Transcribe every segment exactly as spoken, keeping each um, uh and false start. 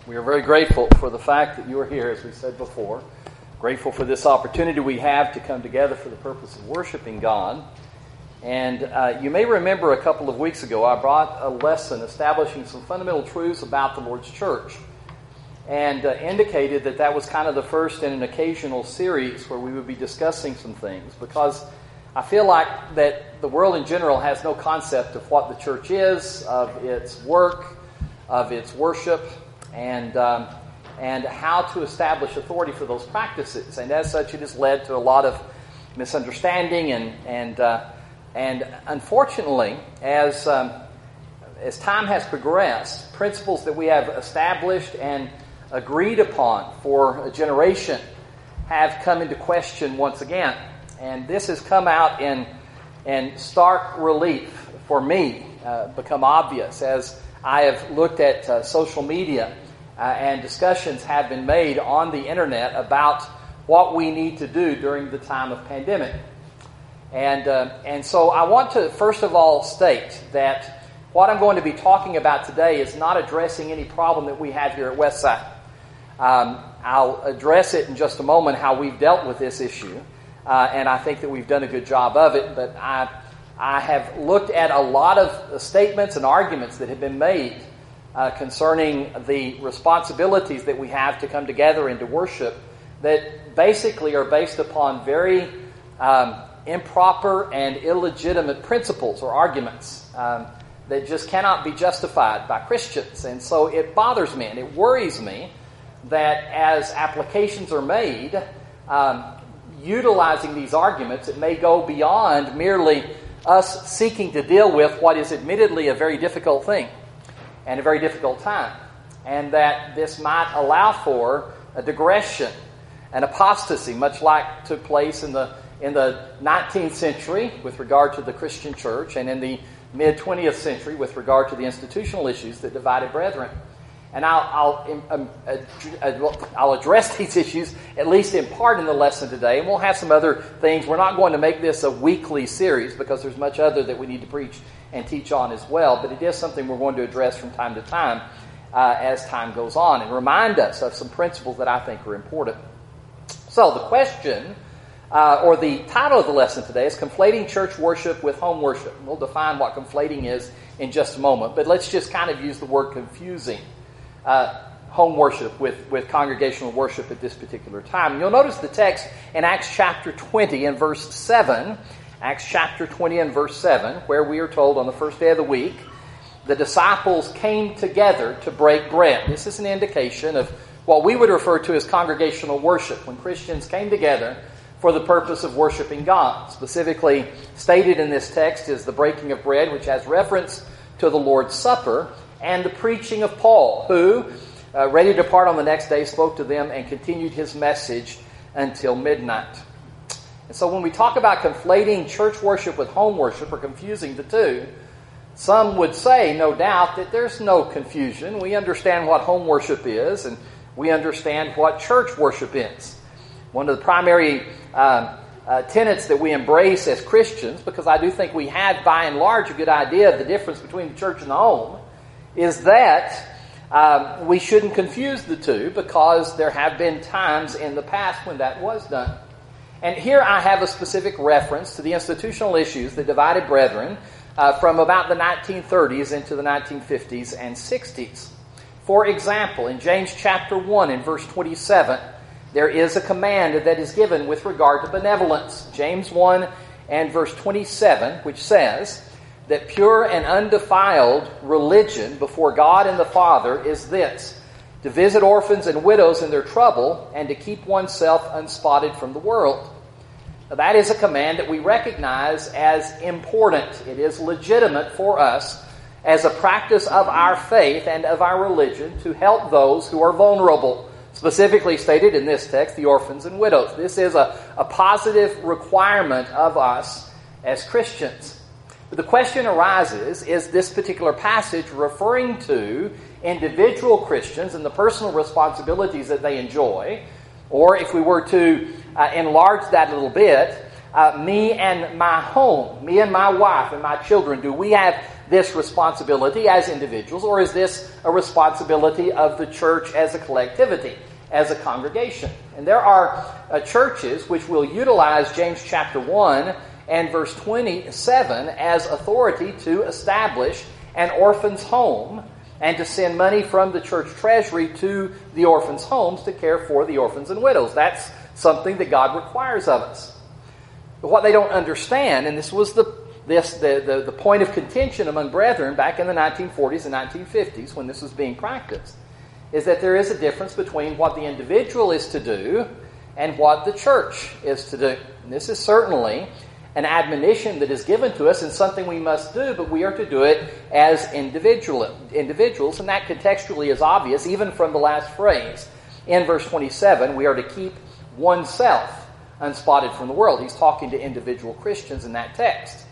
We are very grateful for the fact that you are here, as we said before. Grateful for this opportunity we have to come together for the purpose of worshiping God. And uh, you may remember a couple of weeks ago I brought a lesson establishing some fundamental truths about the Lord's church, and uh, indicated that that was kind of the first in an occasional series where we would be discussing some things, because I feel like that the world in general has no concept of what the church is, of its work, of its worship, and um, and how to establish authority for those practices. And as such, it has led to a lot of misunderstanding, and and uh, and unfortunately, as um, as time has progressed, principles that we have established and agreed upon for a generation have come into question once again. And this has come out in in stark relief for me, uh, become obvious as I have looked at uh, social media. Uh, and discussions have been made on the internet about what we need to do during the time of pandemic. And uh, and so I want to first of all state that what I'm going to be talking about today is not addressing any problem that we have here at Westside. Um, I'll address it in just a moment, how we've dealt with this issue, uh, and I think that we've done a good job of it. But I I have looked at a lot of statements and arguments that have been made Uh, concerning the responsibilities that we have to come together and to worship, that basically are based upon very um, improper and illegitimate principles or arguments um, that just cannot be justified by Christians. And so it bothers me and it worries me that as applications are made, um, utilizing these arguments, it may go beyond merely us seeking to deal with what is admittedly a very difficult thing and a very difficult time, and that this might allow for a digression, an apostasy, much like took place in the in the nineteenth century with regard to the Christian church, and in the mid-twentieth century with regard to the institutional issues that divided brethren. And I'll I'll, um, uh, I'll address these issues at least in part in the lesson today, and we'll have some other things. We're not going to make this a weekly series because there's much other that we need to preach and teach on as well, but it is something we're going to address from time to time uh, as time goes on, and remind us of some principles that I think are important. So the question, uh, or the title of the lesson today is Conflating Church Worship with Home Worship. We'll define what conflating is in just a moment, but let's just kind of use the word confusing uh, home worship with, with congregational worship at this particular time. You'll notice the text in Acts chapter twenty and verse seven, Acts chapter twenty and verse seven, where we are told on the first day of the week, the disciples came together to break bread. This is an indication of what we would refer to as congregational worship, when Christians came together for the purpose of worshiping God. Specifically stated in this text is the breaking of bread, which has reference to the Lord's Supper, and the preaching of Paul, who, uh, ready to depart on the next day, spoke to them and continued his message until midnight. And so when we talk about conflating church worship with home worship, or confusing the two, some would say, no doubt, that there's no confusion. We understand what home worship is, and we understand what church worship is. One of the primary uh, uh, tenets that we embrace as Christians, because I do think we have, by and large, a good idea of the difference between the church and the home, is that um, we shouldn't confuse the two, because there have been times in the past when that was done. And here I have a specific reference to the institutional issues that divided brethren uh, from about the nineteen thirties into the nineteen fifties and sixties. For example, in James chapter one and verse twenty-seven, there is a command that is given with regard to benevolence. James one and verse twenty-seven, which says that pure and undefiled religion before God and the Father is this: to visit orphans and widows in their trouble, and to keep oneself unspotted from the world. Now, that is a command that we recognize as important. It is legitimate for us as a practice of our faith and of our religion to help those who are vulnerable. Specifically stated in this text, the orphans and widows. This is a, a positive requirement of us as Christians. But the question arises, is this particular passage referring to individual Christians and the personal responsibilities that they enjoy? Or if we were to uh, enlarge that a little bit, uh, me and my home, me and my wife and my children, do we have this responsibility as individuals, or is this a responsibility of the church as a collectivity, as a congregation? And there are uh, churches which will utilize James chapter one and verse twenty-seven as authority to establish an orphan's home and to send money from the church treasury to the orphans' homes to care for the orphans and widows. That's something that God requires of us. But what they don't understand, and this was the this the, the, the point of contention among brethren back in the nineteen forties and nineteen fifties when this was being practiced, is that there is a difference between what the individual is to do and what the church is to do. And this is certainly an admonition that is given to us and something we must do, but we are to do it as individual, individuals, and that contextually is obvious even from the last phrase. In verse twenty-seven, we are to keep oneself unspotted from the world. He's talking to individual Christians in that text.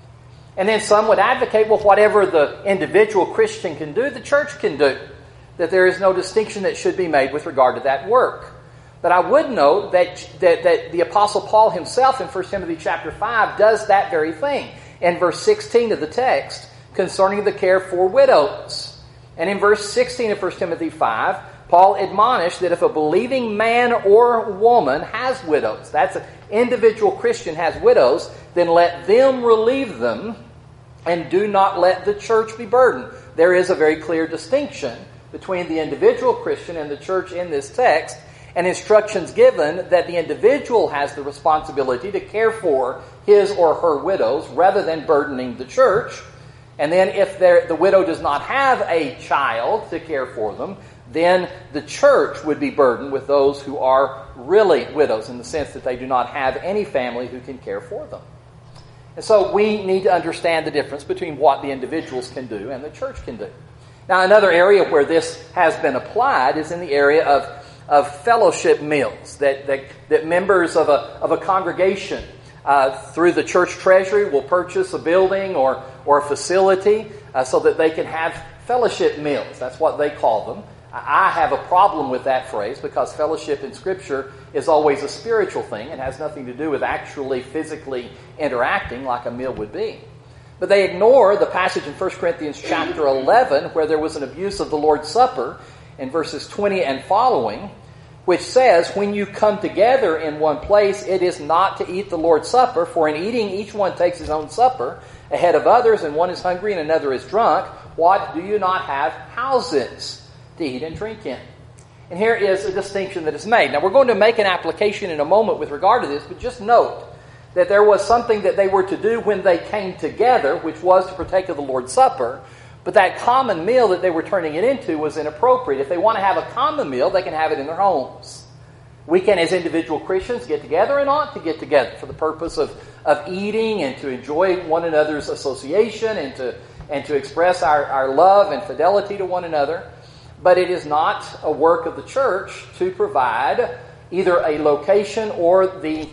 And then some would advocate, well, whatever the individual Christian can do, the church can do. That there is no distinction that should be made with regard to that work. But I would note that, that, that the Apostle Paul himself in First Timothy chapter five does that very thing. In verse sixteen of the text, concerning the care for widows. And in verse sixteen of First Timothy five, Paul admonished that if a believing man or woman has widows, that's an individual Christian has widows, then let them relieve them and do not let the church be burdened. There is a very clear distinction between the individual Christian and the church in this text, and instructions given that the individual has the responsibility to care for his or her widows rather than burdening the church. And then if the widow does not have a child to care for them, then the church would be burdened with those who are really widows in the sense that they do not have any family who can care for them. And so we need to understand the difference between what the individuals can do and the church can do. Now, another area where this has been applied is in the area of, of fellowship meals, that, that, that members of a, of a congregation uh, through the church treasury will purchase a building or, or a facility uh, so that they can have fellowship meals. That's what they call them. I have a problem with that phrase because fellowship in Scripture is always a spiritual thing and has nothing to do with actually physically interacting like a meal would be. But they ignore the passage in First Corinthians chapter eleven where there was an abuse of the Lord's Supper in verses twenty and following, which says, when you come together in one place, it is not to eat the Lord's Supper, for in eating each one takes his own supper ahead of others, and one is hungry and another is drunk. What, do you not have houses to eat and drink in? And here is a distinction that is made. Now, we're going to make an application in a moment with regard to this, but just note that there was something that they were to do when they came together, which was to partake of the Lord's Supper, but that common meal that they were turning it into was inappropriate. If they want to have a common meal, they can have it in their homes. We can, as individual Christians, get together and ought to get together for the purpose of, of eating and to enjoy one another's association and to, and to express our, our love and fidelity to one another. But it is not a work of the church to provide either a location or the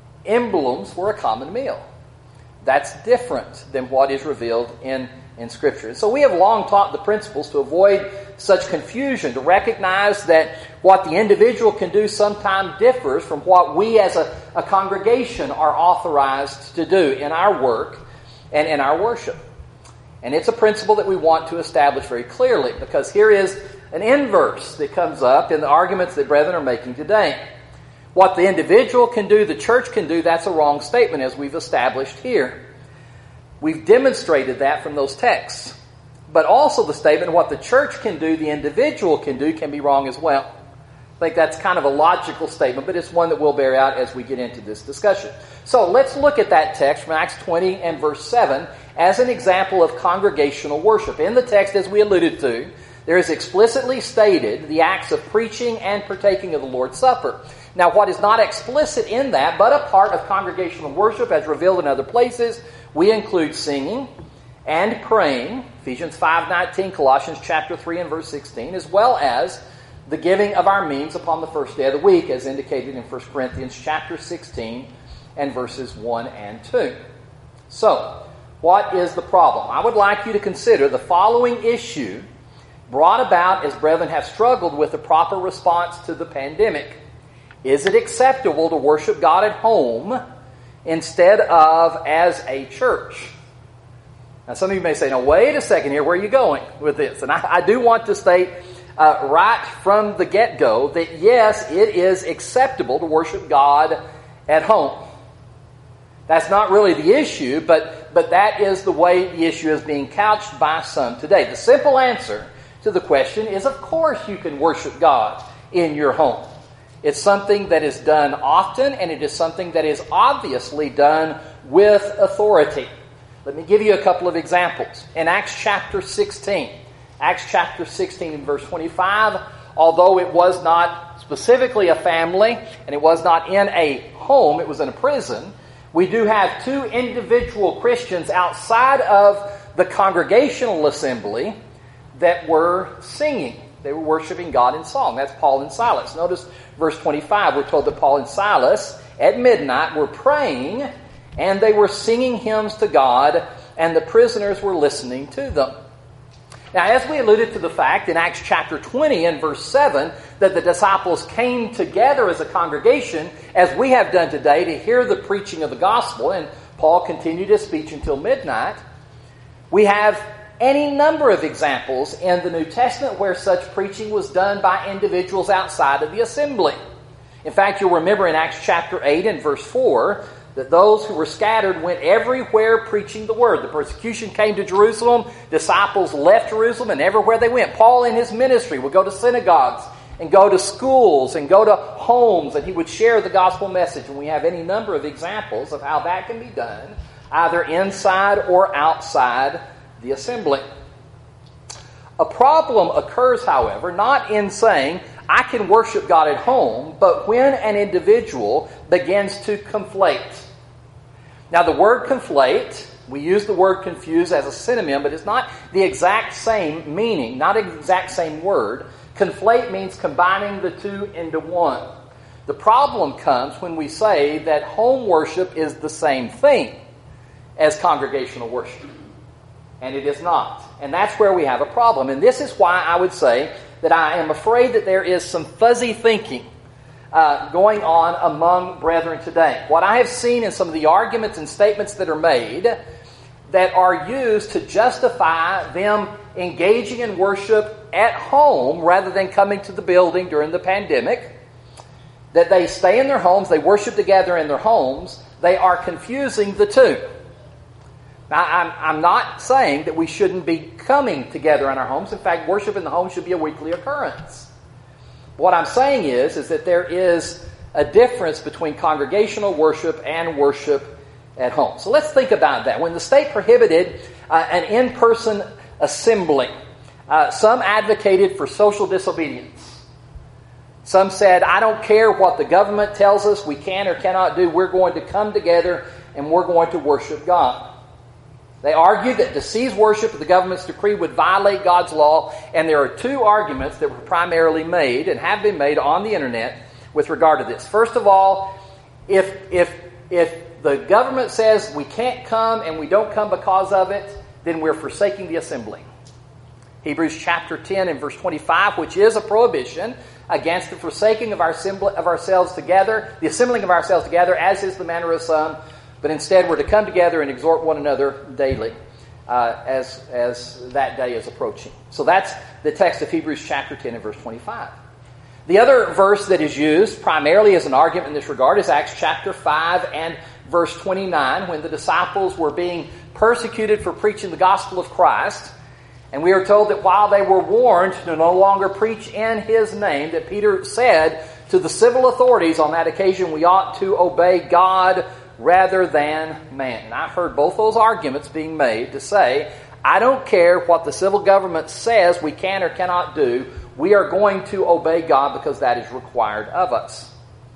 emblems for a common meal. That's different than what is revealed in, in Scripture. And so we have long taught the principles to avoid such confusion, to recognize that what the individual can do sometimes differs from what we as a, a congregation are authorized to do in our work and in our worship. And it's a principle that we want to establish very clearly, because here is an inverse that comes up in the arguments that brethren are making today. What the individual can do, the church can do, that's a wrong statement, as we've established here. We've demonstrated that from those texts. But also the statement, what the church can do, the individual can do, can be wrong as well. I think that's kind of a logical statement, but it's one that we'll bear out as we get into this discussion. So let's look at that text from Acts twenty and verse seven as an example of congregational worship. In the text, as we alluded to, there is explicitly stated the acts of preaching and partaking of the Lord's Supper. Now, what is not explicit in that, but a part of congregational worship as revealed in other places, we include singing and praying, Ephesians five nineteen, Colossians chapter three and verse sixteen, as well as the giving of our means upon the first day of the week, as indicated in First Corinthians chapter sixteen and verses one and two. So, what is the problem? I would like you to consider the following issue brought about as brethren have struggled with the proper response to the pandemic. Is it acceptable to worship God at home instead of as a church? Now, some of you may say, "No, wait a second here. Where are you going with this?" And I, I do want to state uh, right from the get-go that yes, it is acceptable to worship God at home. That's not really the issue, but but that is the way the issue is being couched by some today. The simple answer to the question is, of course, you can worship God in your home. It's something that is done often, and it is something that is obviously done with authority. Let me give you a couple of examples. In Acts chapter sixteen, Acts chapter sixteen and verse twenty-five, although it was not specifically a family, and it was not in a home, it was in a prison, we do have two individual Christians outside of the congregational assembly that were singing. They were worshiping God in song. That's Paul and Silas. Notice verse twenty-five. We're told that Paul and Silas at midnight were praying, and they were singing hymns to God, and the prisoners were listening to them. Now, as we alluded to the fact in Acts chapter twenty and verse seven, that the disciples came together as a congregation, as we have done today, to hear the preaching of the gospel, and Paul continued his speech until midnight, we have any number of examples in the New Testament where such preaching was done by individuals outside of the assembly. In fact, you'll remember in Acts chapter eight and verse four that those who were scattered went everywhere preaching the word. The persecution came to Jerusalem. Disciples left Jerusalem, and everywhere they went. Paul in his ministry would go to synagogues and go to schools and go to homes, and he would share the gospel message. And we have any number of examples of how that can be done, either inside or outside the assembly. A problem occurs, however, not in saying, I can worship God at home, but when an individual begins to conflate. Now, the word conflate, we use the word confuse as a synonym, but it's not the exact same meaning, not the exact same word. Conflate means combining the two into one. The problem comes when we say that home worship is the same thing as congregational worship. And it is not. And that's where we have a problem. And this is why I would say that I am afraid that there is some fuzzy thinking uh, going on among brethren today. What I have seen in some of the arguments and statements that are made that are used to justify them engaging in worship at home rather than coming to the building during the pandemic, that they stay in their homes, they worship together in their homes, they are confusing the two. Now, I'm, I'm not saying that we shouldn't be coming together in our homes. In fact, worship in the home should be a weekly occurrence. What I'm saying is, is that there is a difference between congregational worship and worship at home. So let's think about that. When the state prohibited uh, an in-person assembly, uh, some advocated for social disobedience. Some said, I don't care what the government tells us we can or cannot do. We're going to come together and we're going to worship God. They argued that to seize worship of the government's decree would violate God's law, and there are two arguments that were primarily made and have been made on the internet with regard to this. First of all, if if if the government says we can't come and we don't come because of it, then we're forsaking the assembly. Hebrews chapter ten and verse twenty-five, which is a prohibition against the forsaking of our assembly, of ourselves together, the assembling of ourselves together, as is the manner of some. But instead, we're to come together and exhort one another daily uh, as, as that day is approaching. So that's the text of Hebrews chapter ten and verse twenty-five. The other verse that is used primarily as an argument in this regard is Acts chapter five and verse twenty-nine, when the disciples were being persecuted for preaching the gospel of Christ. And we are told that while they were warned to no longer preach in His name, that Peter said to the civil authorities on that occasion, we ought to obey God rather than man. And I heard both those arguments being made to say, I don't care what the civil government says we can or cannot do. We are going to obey God because that is required of us.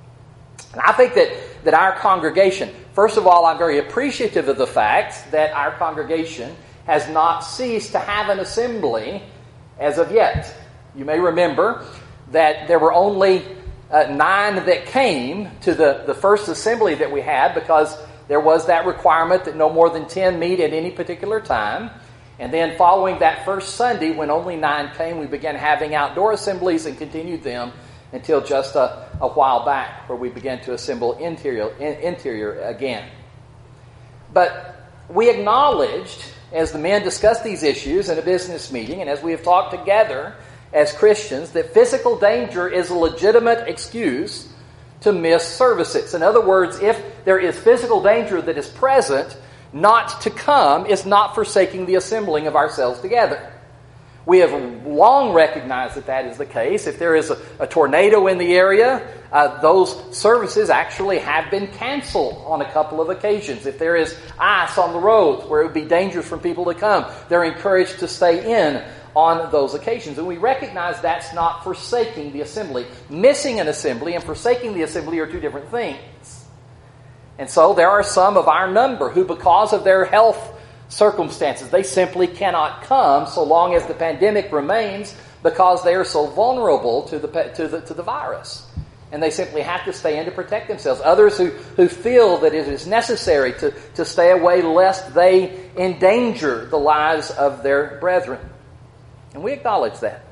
And I think that, that our congregation, first of all, I'm very appreciative of the fact that our congregation has not ceased to have an assembly as of yet. You may remember that there were only Uh, nine that came to the, the first assembly that we had, because there was that requirement that no more than ten meet at any particular time. And then following that first Sunday, when only nine came, we began having outdoor assemblies and continued them until just a, a while back, where we began to assemble interior, in, interior again. But we acknowledged as the men discuss these issues in a business meeting, and as we have talked together as Christians, that physical danger is a legitimate excuse to miss services. In other words, if there is physical danger that is present, not to come is not forsaking the assembling of ourselves together. We have long recognized that that is the case. If there is a, a tornado in the area, uh, those services actually have been canceled on a couple of occasions. If there is ice on the roads where it would be dangerous for people to come, they're encouraged to stay in on those occasions. And we recognize that's not forsaking the assembly. Missing an assembly and forsaking the assembly are two different things. And so there are some of our number who, because of their health circumstances, they simply cannot come so long as the pandemic remains, because they are so vulnerable to the to the to the virus, and they simply have to stay in to protect themselves. Others who, who feel that it is necessary to, to stay away lest they endanger the lives of their brethren, and we acknowledge that.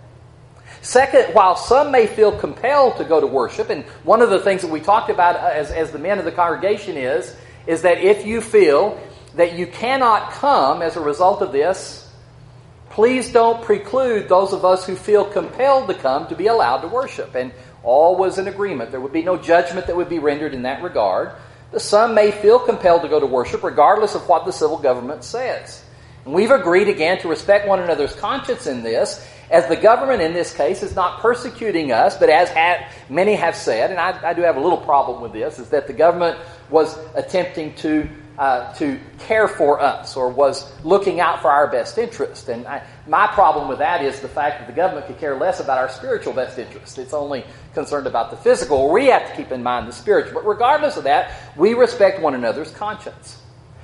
Second, while some may feel compelled to go to worship, and one of the things that we talked about as, as the men of the congregation is, is that if you feel that you cannot come as a result of this, please don't preclude those of us who feel compelled to come to be allowed to worship. And all was in agreement. There would be no judgment that would be rendered in that regard. But some may feel compelled to go to worship regardless of what the civil government says. And we've agreed again to respect one another's conscience in this, as the government in this case is not persecuting us, but as ha- many have said, and I, I do have a little problem with this, is that the government was attempting to Uh, to care for us, or was looking out for our best interest. And I, my problem with that is the fact that the government could care less about our spiritual best interest. It's only concerned about the physical. We have to keep in mind the spiritual. But regardless of that, we respect one another's conscience.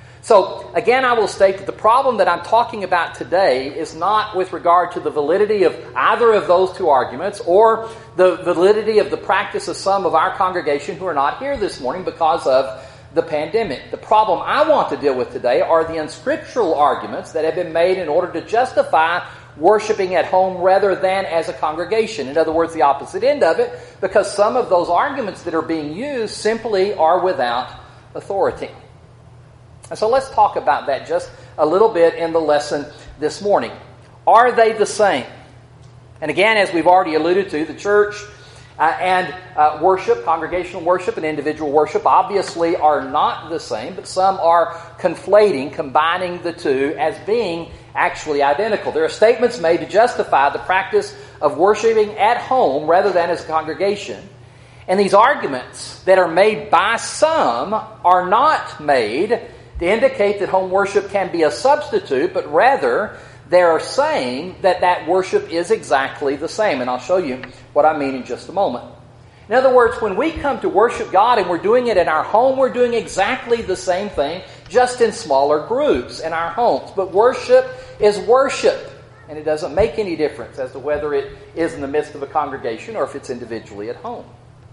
So, again, I will state that the problem that I'm talking about today is not with regard to the validity of either of those two arguments, or the validity of the practice of some of our congregation who are not here this morning because of the pandemic. The problem I want to deal with today are the unscriptural arguments that have been made in order to justify worshiping at home rather than as a congregation. In other words, the opposite end of it, because some of those arguments that are being used simply are without authority. And so let's talk about that just a little bit in the lesson this morning. Are they the same? And again, as we've already alluded to, the church Uh, and uh, worship, congregational worship and individual worship obviously are not the same, but some are conflating, combining the two as being actually identical. There are statements made to justify the practice of worshiping at home rather than as a congregation. And these arguments that are made by some are not made to indicate that home worship can be a substitute, but rather they are saying that that worship is exactly the same. And I'll show you what I mean in just a moment. In other words, when we come to worship God and we're doing it in our home, we're doing exactly the same thing, just in smaller groups in our homes. But worship is worship, and it doesn't make any difference as to whether it is in the midst of a congregation or if it's individually at home.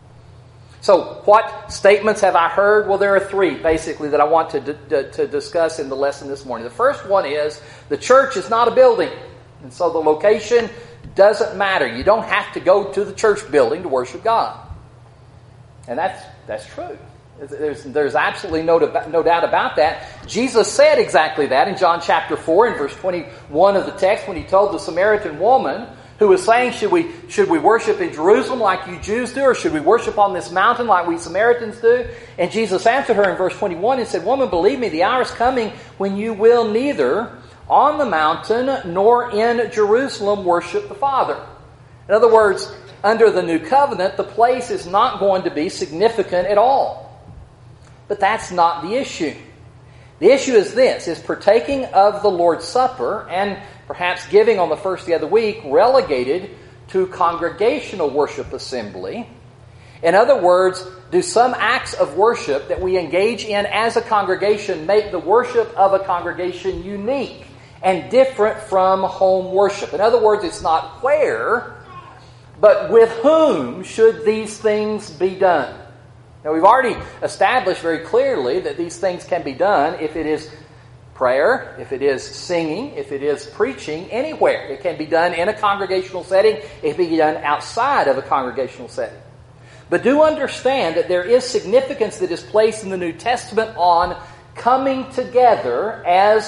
So, what statements have I heard? Well, there are three, basically, that I want to, d- to discuss in the lesson this morning. The first one is, the church is not a building. And so the location doesn't matter. You don't have to go to the church building to worship God. And that's that's true. There's, there's absolutely no, no doubt about that. Jesus said exactly that in John chapter four and verse twenty-one of the text, when he told the Samaritan woman who was saying, should we should we worship in Jerusalem like you Jews do, or should we worship on this mountain like we Samaritans do? And Jesus answered her in verse twenty-one and said, Woman, believe me, the hour is coming when you will neither on the mountain nor in Jerusalem worship the Father. In other words, under the new covenant, the place is not going to be significant at all. But that's not the issue. The issue is this, is partaking of the Lord's Supper and perhaps giving on the first day of the week relegated to congregational worship assembly. In other words, do some acts of worship that we engage in as a congregation make the worship of a congregation unique and different from home worship? In other words, it's not where, but with whom should these things be done? Now, we've already established very clearly that these things can be done if it is prayer, if it is singing, if it is preaching, anywhere. It can be done in a congregational setting. It can be done outside of a congregational setting. But do understand that there is significance that is placed in the New Testament on coming together as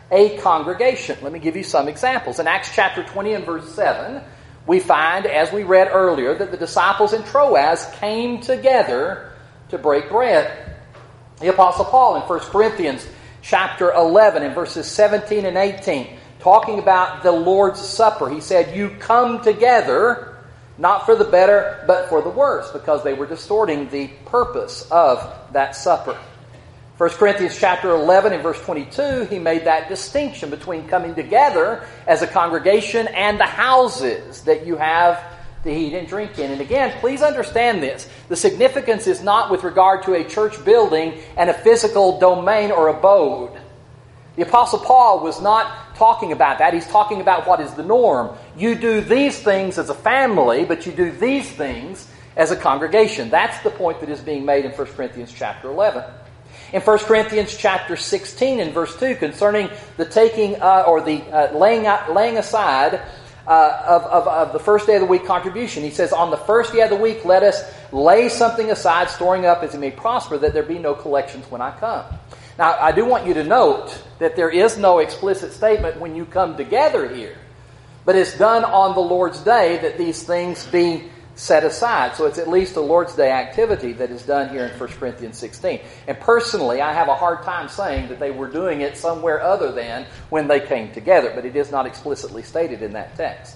a congregation. Let me give you some examples. In Acts chapter twenty and verse seven, we find, as we read earlier, that the disciples in Troas came together to break bread. The Apostle Paul in First Corinthians chapter eleven and verses seventeen and eighteen, talking about the Lord's Supper, he said, you come together, not for the better, but for the worse, because they were distorting the purpose of that supper. First Corinthians chapter eleven and verse twenty-two, he made that distinction between coming together as a congregation and the houses that you have to eat and drink in. And again, please understand this. The significance is not with regard to a church building and a physical domain or abode. The Apostle Paul was not talking about that. He's talking about what is the norm. You do these things as a family, but you do these things as a congregation. That's the point that is being made in First Corinthians chapter eleven. In First Corinthians chapter sixteen and verse two, concerning the taking uh, or the uh, laying out, laying aside uh, of, of, of the first day of the week contribution, he says, on the first day of the week, let us lay something aside, storing up as it may prosper, that there be no collections when I come. Now, I do want you to note that there is no explicit statement when you come together here, but it's done on the Lord's Day that these things be set aside. So it's at least a Lord's Day activity that is done here in First Corinthians sixteen. And personally, I have a hard time saying that they were doing it somewhere other than when they came together, but it is not explicitly stated in that text.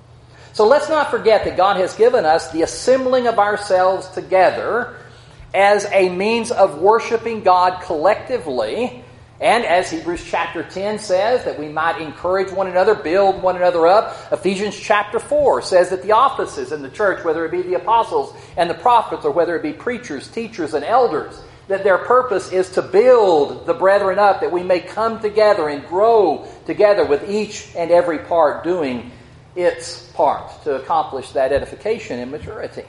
So let's not forget that God has given us the assembling of ourselves together as a means of worshiping God collectively, and as Hebrews chapter ten says, that we might encourage one another, build one another up. Ephesians chapter four says that the offices in the church, whether it be the apostles and the prophets, or whether it be preachers, teachers, and elders, that their purpose is to build the brethren up, that we may come together and grow together with each and every part doing its part to accomplish that edification and maturity.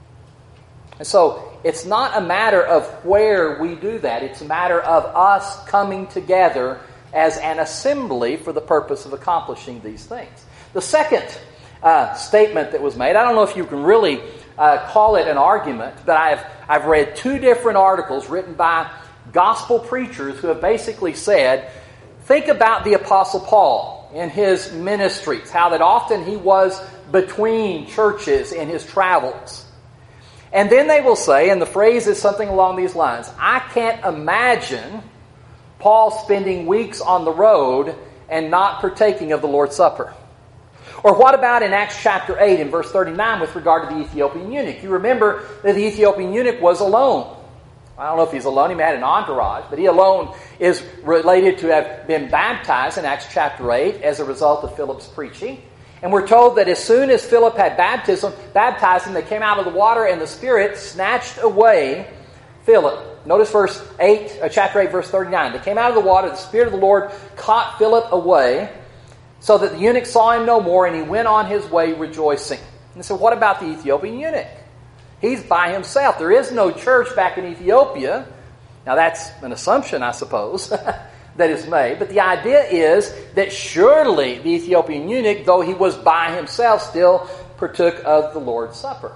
And so, it's not a matter of where we do that. It's a matter of us coming together as an assembly for the purpose of accomplishing these things. The second uh, statement that was made, I don't know if you can really uh, call it an argument, but I've, I've read two different articles written by gospel preachers who have basically said, think about the Apostle Paul in his ministries, how that often he was between churches in his travels. And then they will say, and the phrase is something along these lines, I can't imagine Paul spending weeks on the road and not partaking of the Lord's Supper. Or what about in Acts chapter eight and verse thirty-nine with regard to the Ethiopian eunuch? You remember that the Ethiopian eunuch was alone. I don't know if he's alone, he may have had an entourage, but he alone is related to have been baptized in Acts chapter eight as a result of Philip's preaching. And we're told that as soon as Philip had baptism, baptized him, they came out of the water and the Spirit snatched away Philip. Notice verse eight, uh, chapter eight, verse thirty-nine. They came out of the water, the Spirit of the Lord caught Philip away, so that the eunuch saw him no more, and he went on his way rejoicing. And so what about the Ethiopian eunuch? He's by himself. There is no church back in Ethiopia. Now that's an assumption, I suppose, that is made. But the idea is that surely the Ethiopian eunuch, though he was by himself, still partook of the Lord's Supper.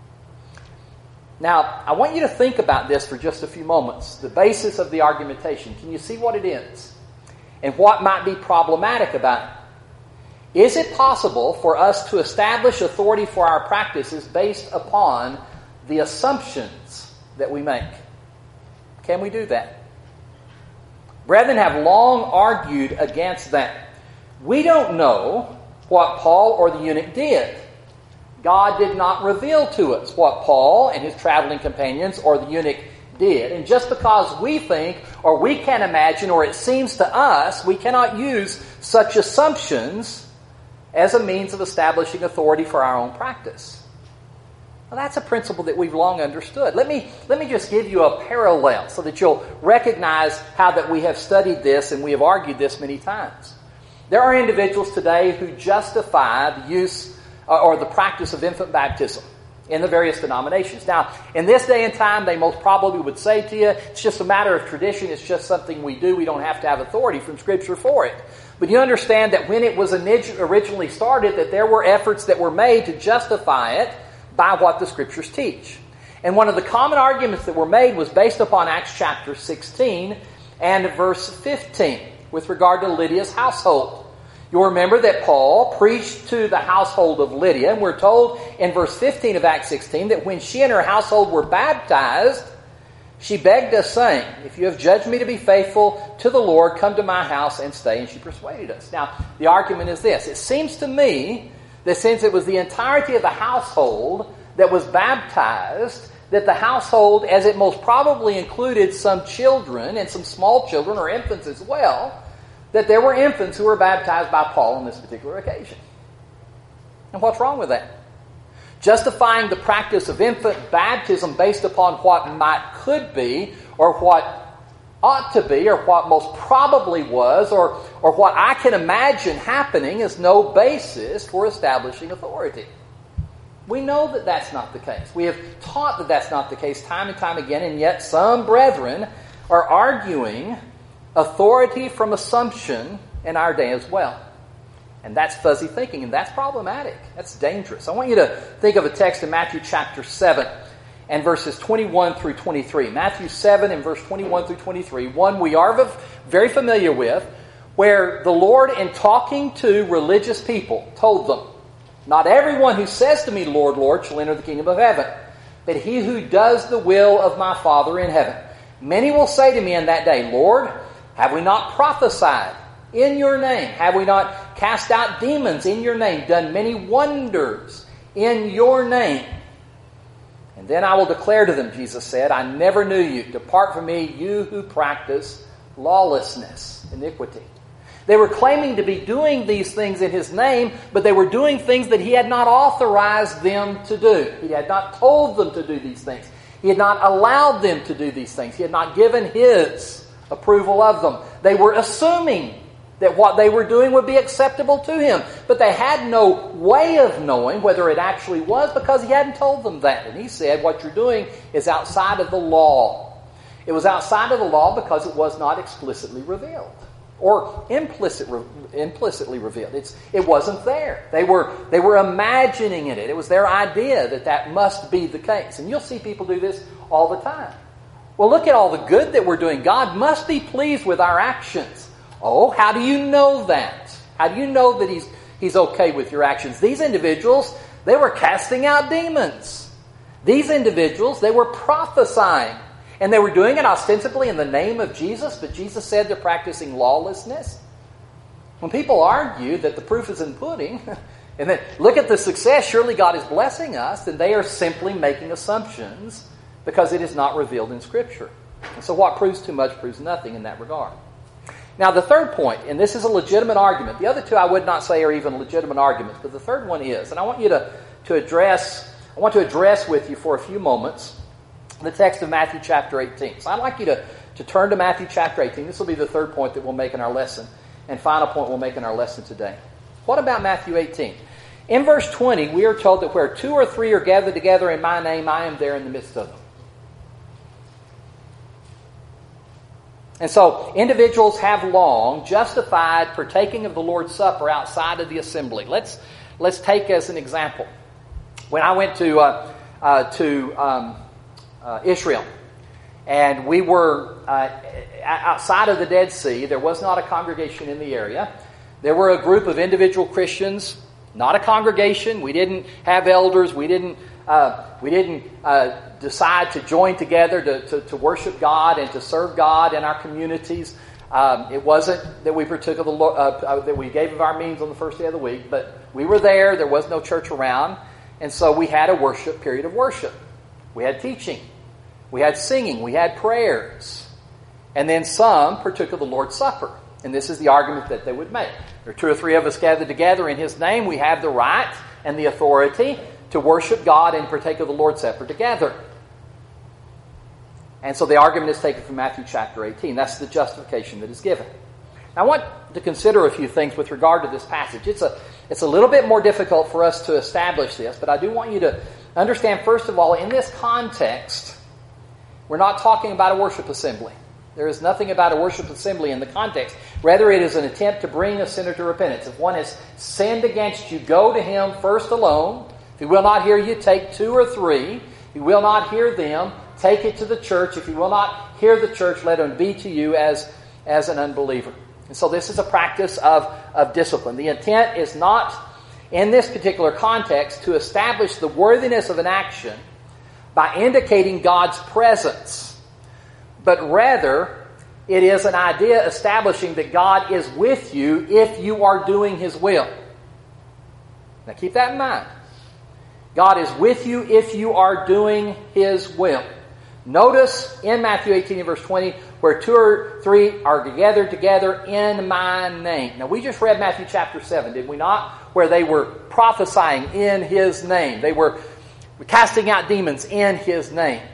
Now, I want you to think about this for just a few moments. The basis of the argumentation. Can you see what it is? And what might be problematic about it? Is it possible for us to establish authority for our practices based upon the assumptions that we make? Can we do that? Brethren have long argued against that. We don't know what Paul or the eunuch did. God did not reveal to us what Paul and his traveling companions or the eunuch did. And just because we think or we can imagine or it seems to us, we cannot use such assumptions as a means of establishing authority for our own practice. Well, that's a principle that we've long understood. Let me, let me just give you a parallel so that you'll recognize how that we have studied this and we have argued this many times. There are individuals today who justify the use or the practice of infant baptism in the various denominations. Now, in this day and time, they most probably would say to you, it's just a matter of tradition, it's just something we do, we don't have to have authority from Scripture for it. But you understand that when it was originally started, that there were efforts that were made to justify it by what the Scriptures teach. And one of the common arguments that were made was based upon Acts chapter sixteen and verse fifteen. with regard to Lydia's household. You'll remember that Paul preached to the household of Lydia, and we're told in verse fifteen of Acts sixteen that when she and her household were baptized, she begged us, saying, "If you have judged me to be faithful to the Lord, come to my house and stay." And she persuaded us. Now, the argument is this. It seems to me that since it was the entirety of the household that was baptized, that the household, as it most probably included some children and some small children or infants as well, that there were infants who were baptized by Paul on this particular occasion. And what's wrong with that? Justifying the practice of infant baptism based upon what might could be, or what ought to be, or what most probably was, or, or what I can imagine happening is no basis for establishing authority. We know that that's not the case. We have taught that that's not the case time and time again, and yet some brethren are arguing authority from assumption in our day as well. And that's fuzzy thinking, and that's problematic. That's dangerous. I want you to think of a text in Matthew chapter seven and verses twenty-one through twenty-three. Matthew seven and verse twenty-one through twenty-three, one we are very familiar with, where the Lord, in talking to religious people, told them, "Not everyone who says to me, 'Lord, Lord,' shall enter the kingdom of heaven, but he who does the will of my Father in heaven. Many will say to me in that day, 'Lord, have we not prophesied in your name? Have we not cast out demons in your name, done many wonders in your name?' And then I will declare to them," Jesus said, "I never knew you. Depart from me, you who practice lawlessness," iniquity. They were claiming to be doing these things in His name, but they were doing things that He had not authorized them to do. He had not told them to do these things. He had not allowed them to do these things. He had not given His approval of them. They were assuming that what they were doing would be acceptable to Him, but they had no way of knowing whether it actually was, because He hadn't told them that. And He said, what you're doing is outside of the law. It was outside of the law because it was not explicitly revealed, or implicit, implicitly revealed. It's, it wasn't there. They were, they were imagining it. It was their idea that that must be the case. And you'll see people do this all the time. Well, look at all the good that we're doing. God must be pleased with our actions. Oh, how do you know that? How do you know that He's, he's okay with your actions? These individuals, they were casting out demons. These individuals, they were prophesying. And they were doing it ostensibly in the name of Jesus, but Jesus said they're practicing lawlessness. When people argue that the proof is in the pudding, and then look at the success, surely God is blessing us, then they are simply making assumptions because it is not revealed in Scripture. And so what proves too much proves nothing in that regard. Now the third point, and this is a legitimate argument. The other two I would not say are even legitimate arguments, but the third one is, and I want you to, to address, I want to address with you for a few moments the text of Matthew chapter eighteen. So I'd like you to, to turn to Matthew chapter eighteen. This will be the third point that we'll make in our lesson, and final point we'll make in our lesson today. What about Matthew eighteen? In verse twenty, we are told that where two or three are gathered together in my name, I am there in the midst of them. And so, individuals have long justified partaking of the Lord's Supper outside of the assembly. Let's let's take as an example. When I went to uh, uh, to um, uh, Israel, and we were uh, outside of the Dead Sea, there was not a congregation in the area. There were a group of individual Christians, not a congregation. We didn't have elders. We didn't uh, we didn't. Uh, decide to join together to, to, to worship God and to serve God in our communities. Um, it wasn't that we partook of the uh, uh, that we gave of our means on the first day of the week, but we were there. There was no church around, and so we had a worship period of worship. We had teaching, we had singing, we had prayers, and then some partook of the Lord's Supper. And this is the argument that they would make: there are two or three of us gathered together in His name. We have the right and the authority to worship God and partake of the Lord's Supper together. And so the argument is taken from Matthew chapter eighteen. That's the justification that is given. Now I want to consider a few things with regard to this passage. It's a, it's a little bit more difficult for us to establish this, but I do want you to understand, first of all, in this context, we're not talking about a worship assembly. There is nothing about a worship assembly in the context. Rather, it is an attempt to bring a sinner to repentance. If one has sinned against you, go to him first alone. If he will not hear you, take two or three. If he will not hear them, take it to the church. If he will not hear the church, let him be to you as, as an unbeliever. And so this is a practice of, of discipline. The intent is not, in this particular context, to establish the worthiness of an action by indicating God's presence, but rather it is an idea establishing that God is with you if you are doing His will. Now keep that in mind. God is with you if you are doing His will. Notice in Matthew eighteen and verse twenty, where two or three are gathered together in my name. Now we just read Matthew chapter seven, did we not? Where they were prophesying in His name. They were casting out demons in His name.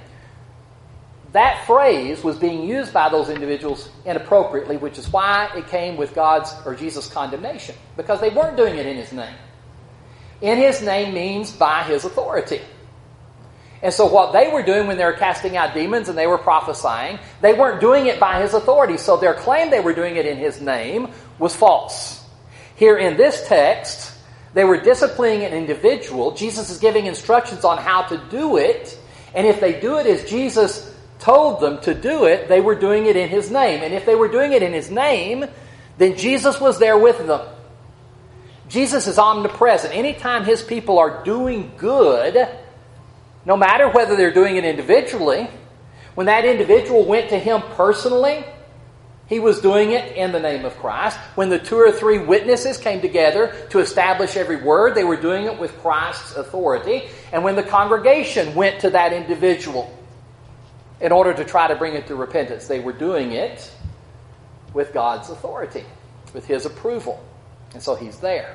That phrase was being used by those individuals inappropriately, which is why it came with God's or Jesus' condemnation. Because they weren't doing it in His name. In His name means by His authority. And so what they were doing when they were casting out demons and they were prophesying, they weren't doing it by His authority. So their claim they were doing it in His name was false. Here in this text, they were disciplining an individual. Jesus is giving instructions on how to do it. And if they do it as Jesus told them to do it, they were doing it in His name. And if they were doing it in His name, then Jesus was there with them. Jesus is omnipresent. Anytime His people are doing good, no matter whether they're doing it individually, when that individual went to Him personally, He was doing it in the name of Christ. When the two or three witnesses came together to establish every word, they were doing it with Christ's authority. And when the congregation went to that individual in order to try to bring it to repentance, they were doing it with God's authority, with His approval. And so He's there.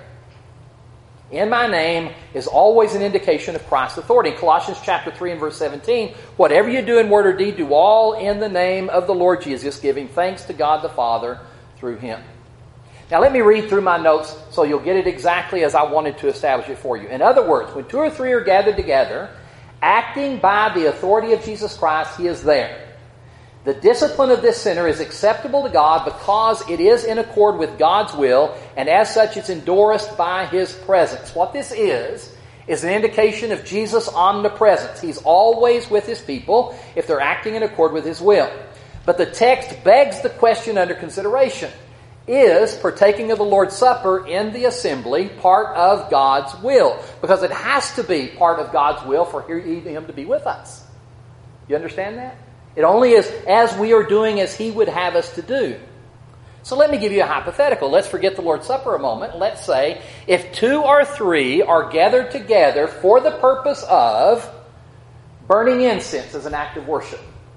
In my name is always an indication of Christ's authority. In Colossians chapter three and verse seventeen, whatever you do in word or deed, do all in the name of the Lord Jesus, giving thanks to God the Father through Him. Now let me read through my notes so you'll get it exactly as I wanted to establish it for you. In other words, when two or three are gathered together, acting by the authority of Jesus Christ, He is there. The discipline of this sinner is acceptable to God because it is in accord with God's will, and as such it's endorsed by His presence. What this is, is an indication of Jesus' omnipresence. He's always with His people if they're acting in accord with His will. But the text begs the question under consideration. Is partaking of the Lord's Supper in the assembly part of God's will? Because it has to be part of God's will for Him to be with us. You understand that? It only is as we are doing as He would have us to do. So let me give you a hypothetical. Let's forget the Lord's Supper a moment. Let's say if two or three are gathered together for the purpose of burning incense as an act of worship.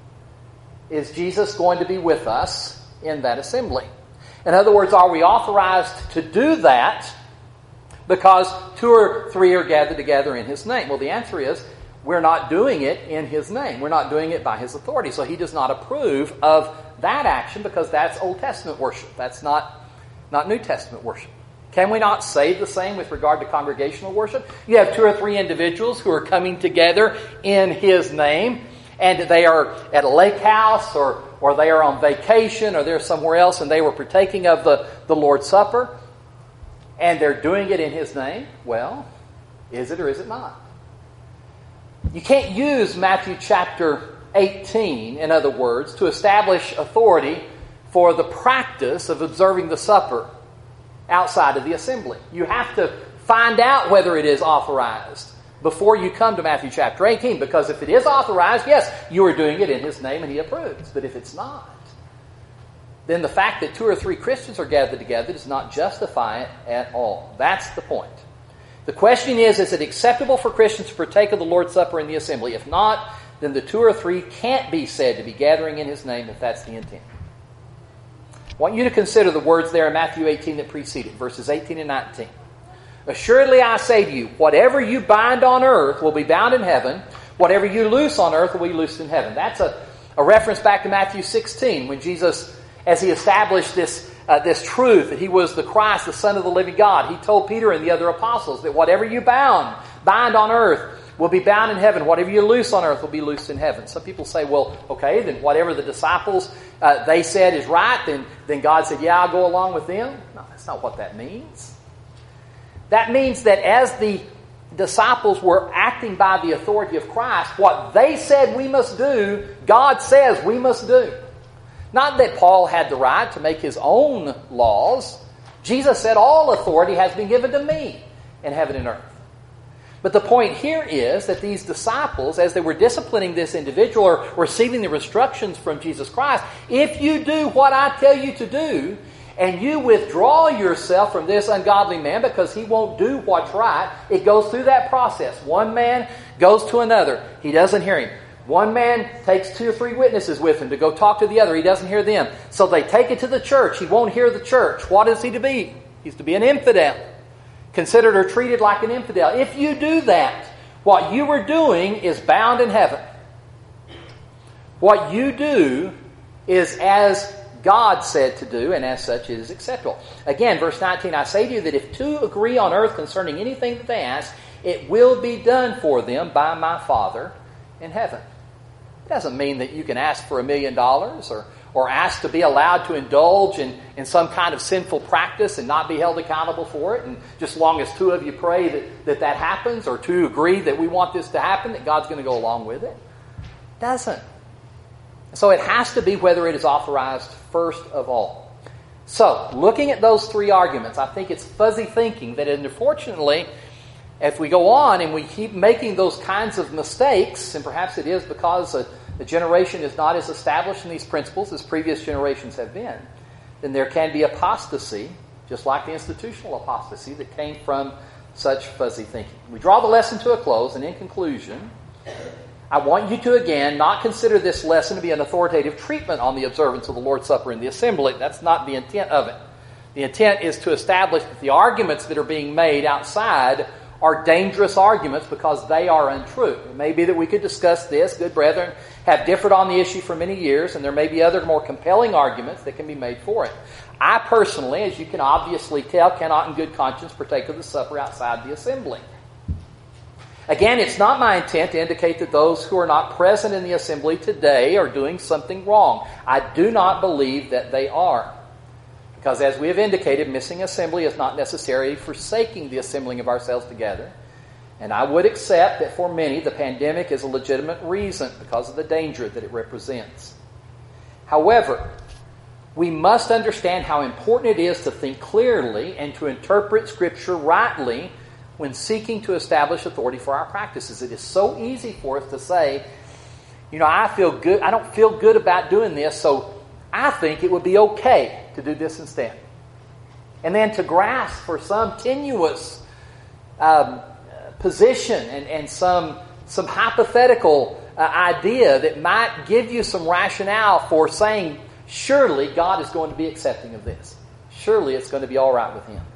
Is Jesus going to be with us in that assembly? In other words, are we authorized to do that because two or three are gathered together in His name? Well, the answer is, we're not doing it in His name. We're not doing it by His authority. So He does not approve of that action because that's Old Testament worship. That's not, not New Testament worship. Can we not say the same with regard to congregational worship? You have two or three individuals who are coming together in His name, and they are at a lake house or, or they are on vacation or they're somewhere else and they were partaking of the, the Lord's Supper and they're doing it in His name. Well, is it or is it not? You can't use Matthew chapter eighteen, in other words, to establish authority for the practice of observing the supper outside of the assembly. You have to find out whether it is authorized before you come to Matthew chapter eighteen, because if it is authorized, yes, you are doing it in His name and He approves. But if it's not, then the fact that two or three Christians are gathered together does not justify it at all. That's the point. The question is, is it acceptable for Christians to partake of the Lord's Supper in the assembly? If not, then the two or three can't be said to be gathering in His name if that's the intent. I want you to consider the words there in Matthew eighteen that preceded, verses eighteen and nineteen. Assuredly I say to you, whatever you bind on earth will be bound in heaven. Whatever you loose on earth will be loosed in heaven. That's a, a reference back to Matthew sixteen, when Jesus, as He established this Uh, this truth that He was the Christ, the Son of the living God, He told Peter and the other apostles that whatever you bound, bind on earth will be bound in heaven. Whatever you loose on earth will be loosed in heaven. Some people say, well, okay, then whatever the disciples, uh, they said is right, then, then God said, yeah, I'll go along with them. No, that's not what that means. That means that as the disciples were acting by the authority of Christ, what they said we must do, God says we must do. Not that Paul had the right to make his own laws. Jesus said, all authority has been given to me in heaven and earth. But the point here is that these disciples, as they were disciplining this individual or receiving the instructions from Jesus Christ, if you do what I tell you to do, and you withdraw yourself from this ungodly man because he won't do what's right, it goes through that process. One man goes to another. He doesn't hear him. One man takes two or three witnesses with him to go talk to the other. He doesn't hear them. So they take it to the church. He won't hear the church. What is he to be? He's to be an infidel. Considered or treated like an infidel. If you do that, what you are doing is bound in heaven. What you do is as God said to do, and as such it is acceptable. Again, verse nineteen, I say to you that if two agree on earth concerning anything that they ask, it will be done for them by my Father in heaven. It doesn't mean that you can ask for a million dollars or or ask to be allowed to indulge in, in some kind of sinful practice and not be held accountable for it. And just as long as two of you pray that, that that happens, or two agree that we want this to happen, that God's going to go along with it. It doesn't. So it has to be whether it is authorized first of all. So, looking at those three arguments, I think it's fuzzy thinking that unfortunately, if we go on and we keep making those kinds of mistakes, and perhaps it is because a, the generation is not as established in these principles as previous generations have been, then there can be apostasy, just like the institutional apostasy that came from such fuzzy thinking. We draw the lesson to a close, and in conclusion, I want you to again not consider this lesson to be an authoritative treatment on the observance of the Lord's Supper in the assembly. That's not the intent of it. The intent is to establish that the arguments that are being made outside are dangerous arguments because they are untrue. It may be that we could discuss this, good brethren, have differed on the issue for many years, and there may be other more compelling arguments that can be made for it. I personally, as you can obviously tell, cannot in good conscience partake of the supper outside the assembly. Again, it's not my intent to indicate that those who are not present in the assembly today are doing something wrong. I do not believe that they are. Because as we have indicated, missing assembly is not necessarily forsaking the assembling of ourselves together. And I would accept that for many, the pandemic is a legitimate reason because of the danger that it represents. However, we must understand how important it is to think clearly and to interpret Scripture rightly when seeking to establish authority for our practices. It is so easy for us to say, you know, I feel good, I don't feel good about doing this, so I think it would be okay to do this instead. And then to grasp for some tenuous um, position and, and some, some hypothetical uh, idea that might give you some rationale for saying, surely God is going to be accepting of this. Surely it's going to be all right with Him.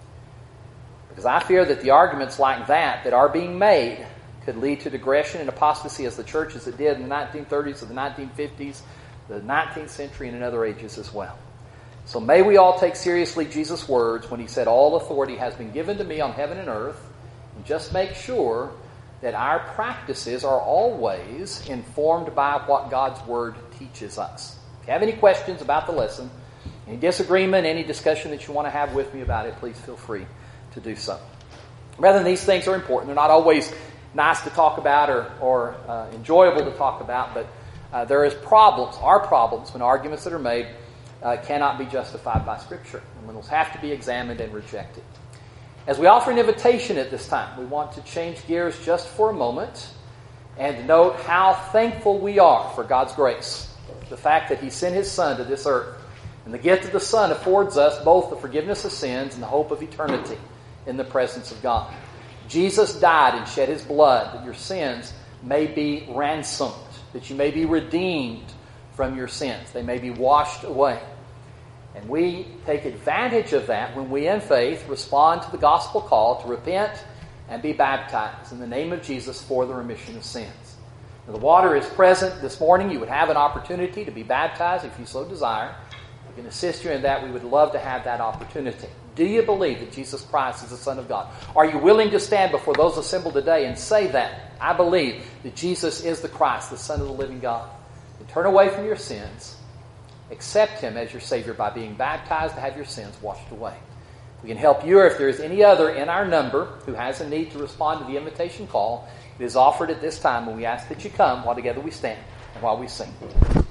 Because I fear that the arguments like that that are being made could lead to digression and apostasy as the church as it did in the nineteen thirties or the nineteen fifties, the nineteenth century, and in other ages as well. So may we all take seriously Jesus' words when He said, all authority has been given to me on heaven and earth, and just make sure that our practices are always informed by what God's Word teaches us. If you have any questions about the lesson, any disagreement, any discussion that you want to have with me about it, please feel free to do so. Rather than these things are important. They're not always nice to talk about or, or uh, enjoyable to talk about, but uh, there is problems, are problems, when arguments that are made uh, cannot be justified by Scripture. And when those have to be examined and rejected. As we offer an invitation at this time, we want to change gears just for a moment and note how thankful we are for God's grace. The fact that He sent His Son to this earth. And the gift of the Son affords us both the forgiveness of sins and the hope of eternity in the presence of God. Jesus died and shed His blood that your sins may be ransomed, that you may be redeemed from your sins. They may be washed away. And we take advantage of that when we in faith respond to the gospel call to repent and be baptized in the name of Jesus for the remission of sins. Now, the water is present this morning. You would have an opportunity to be baptized if you so desire. We can assist you in that. We would love to have that opportunity. Do you believe that Jesus Christ is the Son of God? Are you willing to stand before those assembled today and say that? I believe that Jesus is the Christ, the Son of the living God. And turn away from your sins. Accept Him as your Savior by being baptized to have your sins washed away. We can help you, or if there is any other in our number who has a need to respond to the invitation call, it is offered at this time, and we ask that you come while together we stand and while we sing.